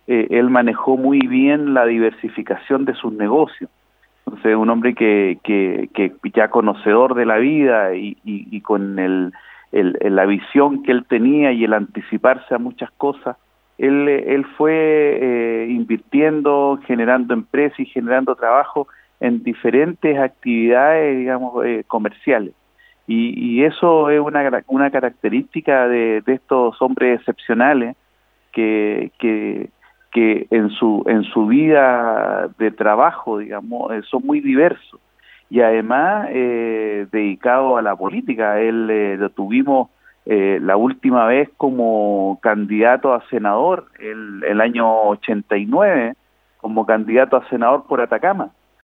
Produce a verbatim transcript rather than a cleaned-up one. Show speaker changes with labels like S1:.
S1: eh, él manejó muy bien la diversificación de sus negocios. Entonces, un hombre que, que, que ya conocedor de la vida y, y, y con el, el, la visión que él tenía y el anticiparse a muchas cosas, él, él fue eh, invirtiendo, generando empresas y generando trabajo en diferentes actividades, digamos, eh, comerciales. Y, y eso es una, una característica de, de estos hombres excepcionales que... que que en su en su vida de trabajo, digamos, eh, son muy diversos y además eh, dedicado a la política. Él eh, lo tuvimos eh, la última vez como candidato a senador el, el año ochenta y nueve, como candidato a senador por Atacama.